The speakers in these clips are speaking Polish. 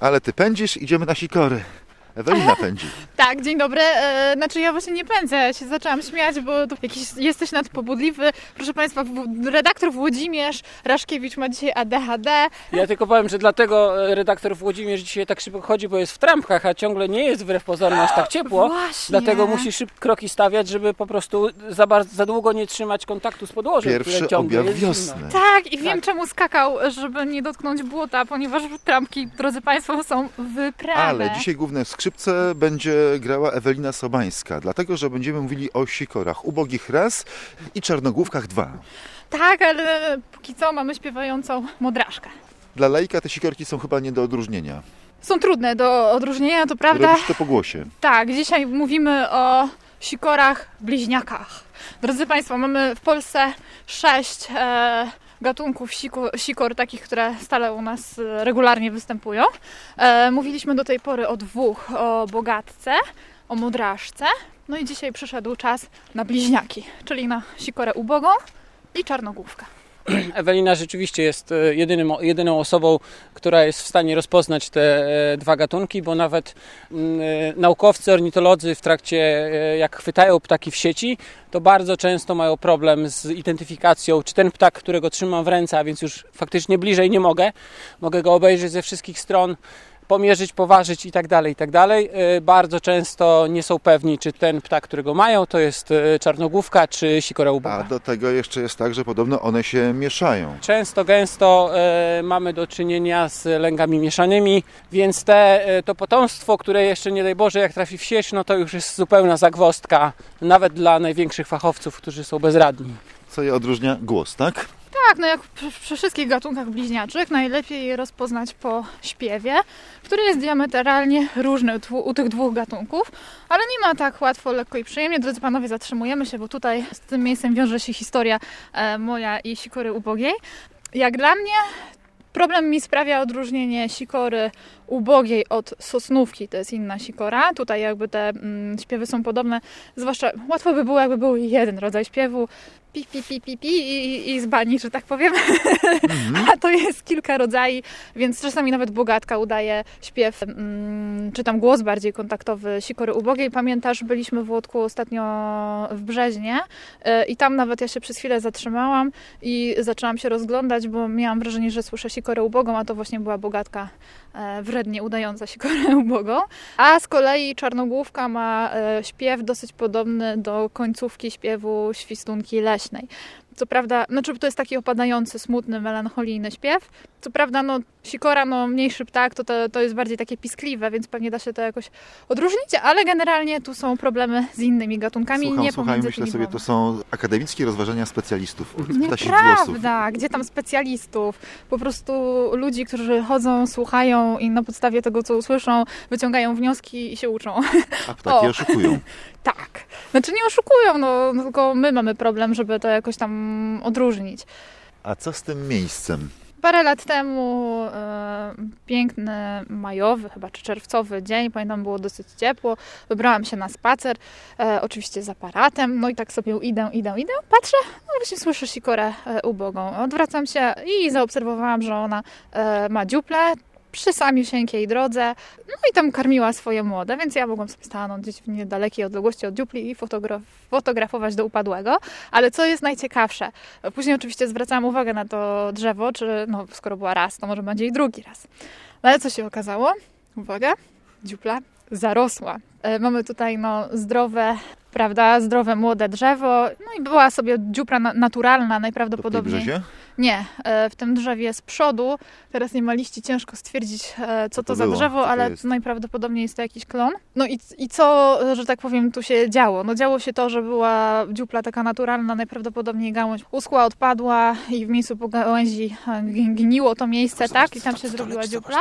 Ale ty pędzisz, idziemy na sikory. Ewelina pędzi. Tak, dzień dobry. Znaczy ja właśnie nie pędzę, ja się zaczęłam śmiać, bo tu jesteś nadpobudliwy. Proszę Państwa, redaktor Włodzimierz Raszkiewicz ma dzisiaj ADHD. Ja tylko powiem, że dlatego redaktor Włodzimierz dzisiaj tak szybko chodzi, bo jest w trampkach, a ciągle nie jest wbrew pozorom aż tak ciepło. Właśnie. Dlatego musi szybko kroki stawiać, żeby po prostu za długo nie trzymać kontaktu z podłożem. Pierwszy objaw wiosny. Tak, i wiem czemu skakał, żeby nie dotknąć błota, ponieważ trampki, drodzy Państwo, są wyprane. Ale dzisiaj główne skrzypce będzie grała Ewelina Sobańska, dlatego, że będziemy mówili o sikorach ubogich raz i czarnogłówkach 2. Tak, ale póki co mamy śpiewającą modraszkę. Dla laika te sikorki są chyba nie do odróżnienia. Są trudne do odróżnienia, to prawda. Robisz to po głosie. Tak, dzisiaj mówimy o sikorach bliźniakach. Drodzy Państwo, mamy w Polsce 6 gatunków sikor, takich, które stale u nas regularnie występują. Mówiliśmy do tej pory o 2, o bogatce, o modraszce. No i dzisiaj przyszedł czas na bliźniaki, czyli na sikorę ubogą i czarnogłówkę. Ewelina rzeczywiście jest jedyną osobą, która jest w stanie rozpoznać te 2 gatunki, bo nawet naukowcy, ornitolodzy w trakcie, jak chwytają ptaki w sieci, to bardzo często mają problem z identyfikacją, czy ten ptak, którego trzymam w ręce, a więc już faktycznie bliżej nie mogę go obejrzeć ze wszystkich stron, pomierzyć, poważyć i tak dalej. Bardzo często nie są pewni, czy ten ptak, którego mają, to jest czarnogłówka, czy sikora uboga. A do tego jeszcze jest tak, że podobno one się mieszają. Często, gęsto mamy do czynienia z lęgami mieszanymi, więc to potomstwo, które jeszcze nie daj Boże, jak trafi w sieć, no to już jest zupełna zagwozdka, nawet dla największych fachowców, którzy są bezradni. Co je odróżnia? Głos, tak? Tak, no jak przy wszystkich gatunkach bliźniaczych najlepiej je rozpoznać po śpiewie, który jest diametralnie różny u tych 2 gatunków, ale nie ma tak łatwo, lekko i przyjemnie. Drodzy Panowie, zatrzymujemy się, bo tutaj z tym miejscem wiąże się historia moja i sikory ubogiej. Jak dla mnie problem mi sprawia odróżnienie sikory ubogiej od sosnówki, to jest inna sikora. Tutaj jakby te śpiewy są podobne, zwłaszcza łatwo by było, jakby był jeden rodzaj śpiewu, pi, pi, pi, pi, pi i z bani, że tak powiem. A to jest kilka rodzajów, więc czasami nawet bogatka udaje śpiew, czy tam głos bardziej kontaktowy sikory ubogiej. Pamiętasz, byliśmy w Łódku ostatnio w Brzeźnie i tam nawet ja się przez chwilę zatrzymałam i zaczęłam się rozglądać, bo miałam wrażenie, że słyszę sikorę ubogą, a to właśnie była bogatka wrednie udająca sikorę ubogą. A z kolei czarnogłówka ma śpiew dosyć podobny do końcówki śpiewu Świstunki Leśnej. Co prawda, znaczy to jest taki opadający, smutny, melancholijny śpiew. Co prawda, sikora, mniejszy ptak, to jest bardziej takie piskliwe, więc pewnie da się to jakoś odróżnić, ale generalnie tu są problemy z innymi gatunkami. Słucham, myślę sobie, to są akademickie rozważania specjalistów. Nieprawda, gdzie tam specjalistów? Po prostu ludzi, którzy chodzą, słuchają i na podstawie tego, co usłyszą, wyciągają wnioski i się uczą. A ptaki oszukują. Tak. Znaczy nie oszukują, tylko my mamy problem, żeby to jakoś tam odróżnić. A co z tym miejscem? Parę lat temu piękny majowy, chyba czy czerwcowy dzień, pamiętam, było dosyć ciepło, wybrałam się na spacer, oczywiście z aparatem, no i tak sobie idę, patrzę, właśnie słyszę sikorę ubogą. Odwracam się i zaobserwowałam, że ona ma dziuplę przy samiusieńkiej drodze, no i tam karmiła swoje młode, więc ja mogłam sobie stanąć gdzieś w niedalekiej odległości od dziupli i fotografować do upadłego. Ale co jest najciekawsze, później oczywiście zwracałam uwagę na to drzewo, czy skoro była raz, to może będzie i drugi raz. No ale co się okazało? Uwaga, dziupla zarosła. Mamy tutaj zdrowe młode drzewo, i była sobie dziupla naturalna najprawdopodobniej. To w tej brzezie? Nie, w tym drzewie z przodu, teraz nie ma liści, ciężko stwierdzić, co to za drzewo, ale najprawdopodobniej jest to jakiś klon. No i co, że tak powiem, tu się działo? Działo się to, że była dziupla taka naturalna, najprawdopodobniej gałąź uschła, odpadła i w miejscu po gałęzi gniło to miejsce, tak? I tam się zrobiła dziupla.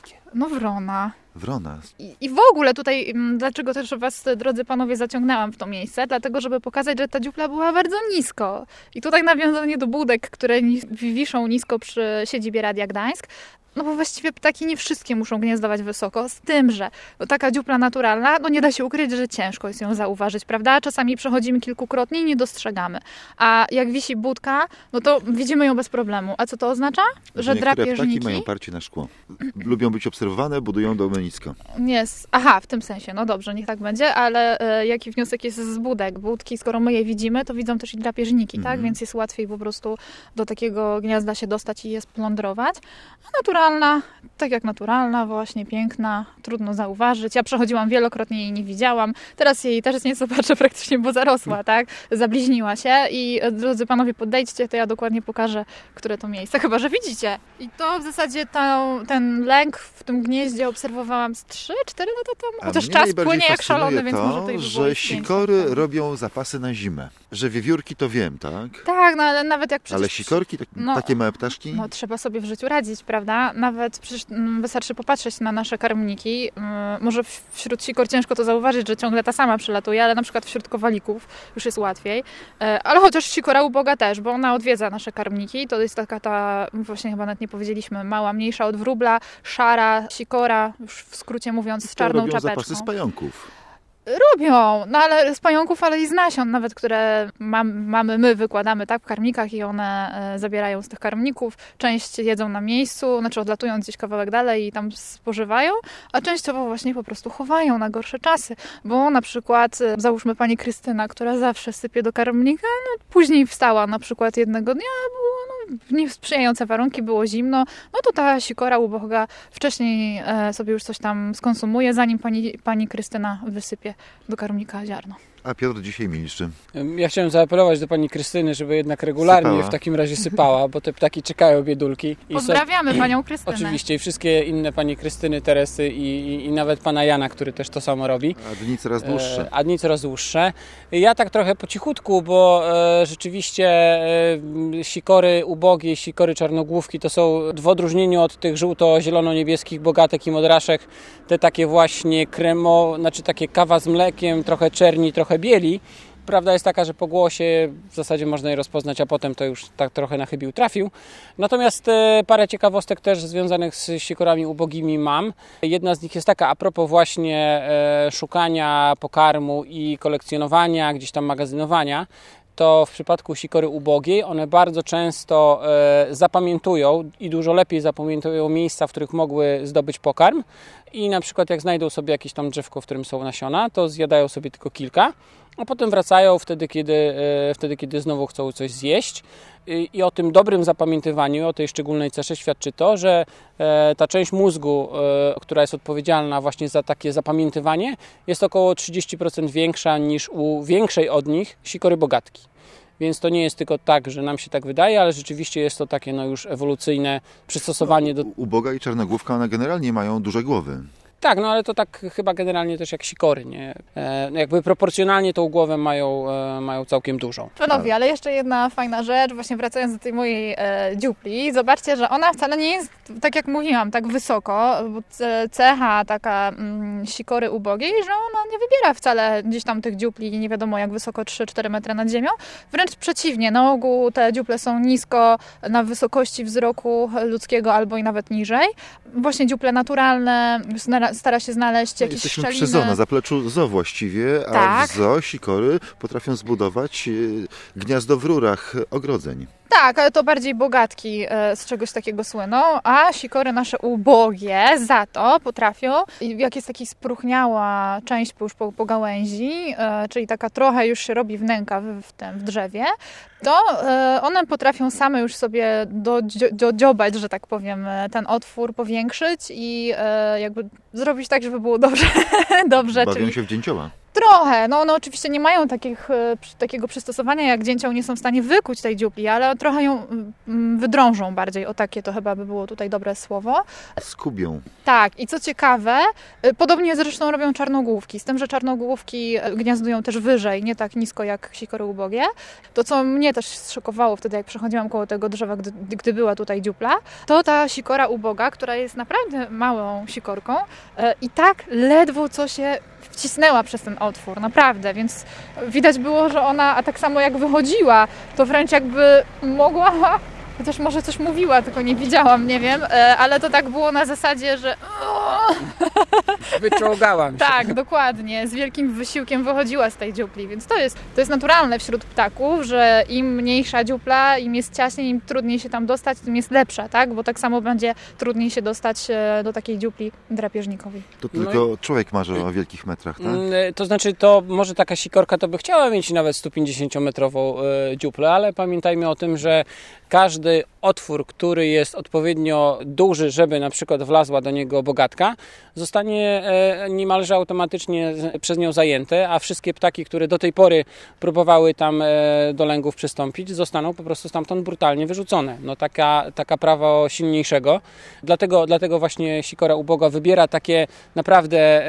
Wrona. I w ogóle tutaj, dlaczego też Was, drodzy panowie, zaciągnęłam w to miejsce? Dlatego, żeby pokazać, że ta dziupla była bardzo nisko. I tutaj nawiązanie do budek, które wiszą nisko przy siedzibie Radia Gdańsk. No bo właściwie ptaki nie wszystkie muszą gniazdować wysoko, z tym, że taka dziupla naturalna, no nie da się ukryć, że ciężko jest ją zauważyć, prawda? Czasami przechodzimy kilkukrotnie i nie dostrzegamy. A jak wisi budka, no to widzimy ją bez problemu. A co to oznacza? Że niektóre drapieżniki... ptaki mają parcie na szkło. Lubią być obserwowane, budują domy nisko. Aha, w tym sensie, no dobrze, niech tak będzie, ale jaki wniosek jest z budek? Budki, skoro my je widzimy, to widzą też i drapieżniki, tak? Więc jest łatwiej po prostu do takiego gniazda się dostać i je splądrować. A naturalna, tak jak naturalna, właśnie piękna, trudno zauważyć. Ja przechodziłam wielokrotnie i jej nie widziałam. Teraz jej też nie zobaczę praktycznie, bo zarosła, tak? Zabliźniła się i drodzy panowie, podejdźcie, to ja dokładnie pokażę, które to miejsce, chyba że widzicie. I to w zasadzie ten lęk w tym gnieździe obserwowałam z 3-4 lata temu. Chociaż czas płynie jak szalony, więc może to już było że sikory robią zapasy na zimę. Że wiewiórki to wiem, tak? Tak, no ale nawet jak przecież... Ale sikorki, takie małe ptaszki? No trzeba sobie w życiu radzić, prawda? Nawet przecież wystarczy popatrzeć na nasze karmniki. Może wśród sikor ciężko to zauważyć, że ciągle ta sama przylatuje, ale na przykład wśród kowalików już jest łatwiej. Ale chociaż sikora uboga też, bo ona odwiedza nasze karmniki. To jest taka ta, właśnie chyba nawet nie powiedzieliśmy, mała, mniejsza od wróbla, szara sikora, już w skrócie mówiąc, z czarną robią czapeczką. zapasy z pająków. Robią, no ale z pająków, ale i z nasion nawet, które my wykładamy tak w karmnikach i one zabierają z tych karmników. Część jedzą na miejscu, znaczy odlatują gdzieś kawałek dalej i tam spożywają, a częściowo właśnie po prostu chowają na gorsze czasy, bo na przykład załóżmy pani Krystyna, która zawsze sypie do karmnika, no później wstała na przykład jednego dnia, było niesprzyjające warunki, było zimno, no to ta sikora uboga wcześniej sobie już coś tam skonsumuje, zanim pani Krystyna wysypie do karmnika ziarno. A Piotr dzisiaj milczy. Ja chciałem zaapelować do pani Krystyny, żeby jednak regularnie sypała. W takim razie sypała, bo te ptaki czekają, biedulki. Pozdrawiamy panią Krystynę. Oczywiście i wszystkie inne pani Krystyny, Teresy i nawet pana Jana, który też to samo robi. A dni coraz dłuższe. A dni coraz dłuższe. Ja tak trochę po cichutku, bo rzeczywiście sikory ubogie, sikory czarnogłówki to są w odróżnieniu od tych żółto-zielono-niebieskich bogatek i modraszek, te takie właśnie znaczy takie kawa z mlekiem, trochę czerni, trochę bieli. Prawda jest taka, że po głosie w zasadzie można je rozpoznać, a potem to już tak trochę na chybił trafił. Natomiast parę ciekawostek też związanych z sikorami ubogimi mam. Jedna z nich jest taka, a propos właśnie szukania pokarmu i kolekcjonowania, gdzieś tam magazynowania, to w przypadku sikory ubogiej one bardzo często zapamiętują i dużo lepiej zapamiętują miejsca, w których mogły zdobyć pokarm i na przykład jak znajdą sobie jakieś tam drzewko, w którym są nasiona, to zjadają sobie tylko kilka, a potem wracają wtedy, kiedy znowu chcą coś zjeść. I o tym dobrym zapamiętywaniu, o tej szczególnej cesze świadczy to, że ta część mózgu, która jest odpowiedzialna właśnie za takie zapamiętywanie, jest około 30% większa niż u większej od nich sikory bogatki. Więc to nie jest tylko tak, że nam się tak wydaje, ale rzeczywiście jest to takie już ewolucyjne przystosowanie do... Uboga i czarnogłówka, one generalnie mają duże głowy. Tak, no ale to tak chyba generalnie też jak sikory, nie? Jakby proporcjonalnie tą głowę mają całkiem dużą. Panowie, ale jeszcze jedna fajna rzecz, właśnie wracając do tej mojej dziupli, zobaczcie, że ona wcale nie jest, tak jak mówiłam, tak wysoko, bo cecha taka sikory ubogiej, że ona nie wybiera wcale gdzieś tam tych dziupli, nie wiadomo jak wysoko, 3-4 metry nad ziemią, wręcz przeciwnie, na ogół te dziuple są nisko na wysokości wzroku ludzkiego albo i nawet niżej. Właśnie dziuple naturalne, stara się znaleźć jakieś Jesteśmy szczeliny. przy zoo, na zapleczu zoo właściwie, a tak. W zoo sikory potrafią zbudować gniazdo w rurach ogrodzeń. Tak, ale to bardziej bogatki z czegoś takiego słyną, a sikory nasze ubogie za to potrafią, jak jest taka spróchniała część już po gałęzi, czyli taka trochę już się robi wnęka w drzewie, to one potrafią same już sobie dodziobać, że tak powiem, ten otwór powiększyć i jakby zrobić tak, żeby było dobrze. Bawią się w dzięcioła. Trochę, no one oczywiście nie mają takiego przystosowania jak dzięcioł, nie są w stanie wykuć tej dziupli, ale trochę ją wydrążą bardziej, o takie to chyba by było tutaj dobre słowo. Skubią. Tak, i co ciekawe, podobnie zresztą robią czarnogłówki, z tym, że czarnogłówki gniazdują też wyżej, nie tak nisko jak sikory ubogie. To, co mnie też zszokowało wtedy, jak przechodziłam koło tego drzewa, gdy była tutaj dziupla, to ta sikora uboga, która jest naprawdę małą sikorką i tak ledwo co się wcisnęła przez ten otwór, naprawdę, więc widać było, że ona, a tak samo jak wychodziła, to wręcz jakby mogła Chociaż może coś mówiła, tylko nie widziałam, nie wiem, ale to tak było na zasadzie, że Wyczołgałam się. tak, dokładnie, z wielkim wysiłkiem wychodziła z tej dziupli, więc to jest naturalne wśród ptaków, że im mniejsza dziupla, im jest ciaśniej, im trudniej się tam dostać, tym jest lepsza, tak? Bo tak samo będzie trudniej się dostać do takiej dziupli drapieżnikowej. To tylko człowiek marzy o wielkich metrach, tak? To znaczy, to może taka sikorka to by chciała mieć nawet 150-metrową dziuplę, ale pamiętajmy o tym, że każdy otwór, który jest odpowiednio duży, żeby na przykład wlazła do niego bogatka, zostanie niemalże automatycznie przez nią zajęte, a wszystkie ptaki, które do tej pory próbowały tam do lęgów przystąpić, zostaną po prostu stamtąd brutalnie wyrzucone. No taka prawo silniejszego. Dlatego właśnie sikora uboga wybiera takie naprawdę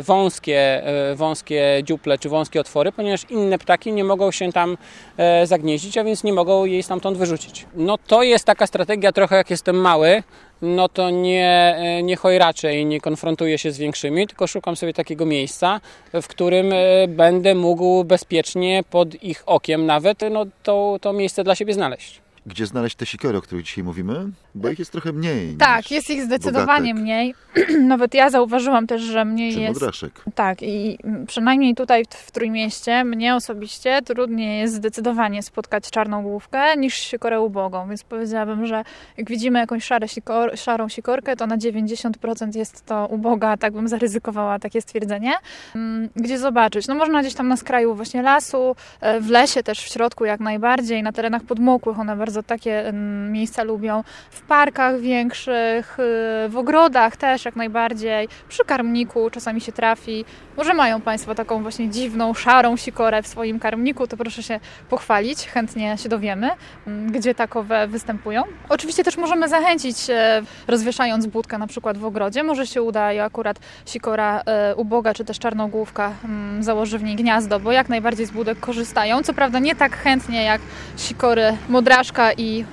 wąskie dziuple czy wąskie otwory, ponieważ inne ptaki nie mogą się tam zagnieździć, a więc nie mogą jej stamtąd wyrzucić. No to jest taka strategia trochę jak jestem mały, no to nie chojraczę i nie konfrontuję się z większymi, tylko szukam sobie takiego miejsca, w którym będę mógł bezpiecznie pod ich okiem nawet to miejsce dla siebie znaleźć. Gdzie znaleźć te sikory, o których dzisiaj mówimy? Bo ich jest trochę mniej. Tak, niż jest ich zdecydowanie bogatek. mniej. Nawet ja zauważyłam też, że mniej Czy jest. modraszek. Tak, i przynajmniej tutaj w Trójmieście mnie osobiście trudniej jest zdecydowanie spotkać czarną główkę niż sikorę ubogą, więc powiedziałabym, że jak widzimy jakąś szarą sikorkę, to na 90% jest to uboga, tak bym zaryzykowała takie stwierdzenie. Gdzie zobaczyć? No można gdzieś tam na skraju właśnie lasu, w lesie też w środku jak najbardziej, na terenach podmokłych, one bardzo takie miejsca lubią, w parkach większych, w ogrodach też jak najbardziej, przy karmniku czasami się trafi. Może mają Państwo taką właśnie dziwną, szarą sikorę w swoim karmniku, to proszę się pochwalić, chętnie się dowiemy, gdzie takowe występują. Oczywiście też możemy zachęcić, rozwieszając budkę na przykład w ogrodzie, może się uda i akurat sikora uboga czy też czarnogłówka założy w niej gniazdo, bo jak najbardziej z budek korzystają, co prawda nie tak chętnie jak sikory modraszka i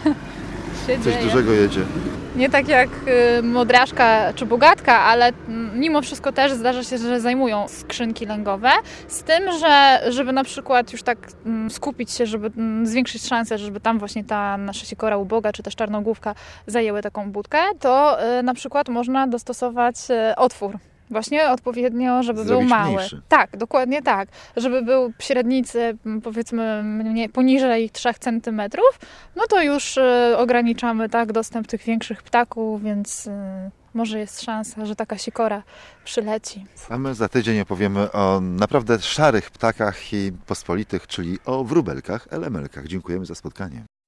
Coś dużego jedzie. nie tak jak modraszka czy bogatka, ale mimo wszystko też zdarza się, że zajmują skrzynki lęgowe. Z tym, że żeby na przykład już tak skupić się, żeby zwiększyć szansę, żeby tam właśnie ta nasza sikora uboga czy też czarnogłówka zajęły taką budkę, to na przykład można dostosować otwór. Właśnie odpowiednio, żeby był mały. Mniejszy. Tak, dokładnie tak. Żeby był średnicy, powiedzmy poniżej 3 cm, no to już ograniczamy tak dostęp tych większych ptaków, więc może jest szansa, że taka sikora przyleci. A my za tydzień opowiemy o naprawdę szarych ptakach i pospolitych, czyli o wróbelkach, elemelkach. Dziękujemy za spotkanie.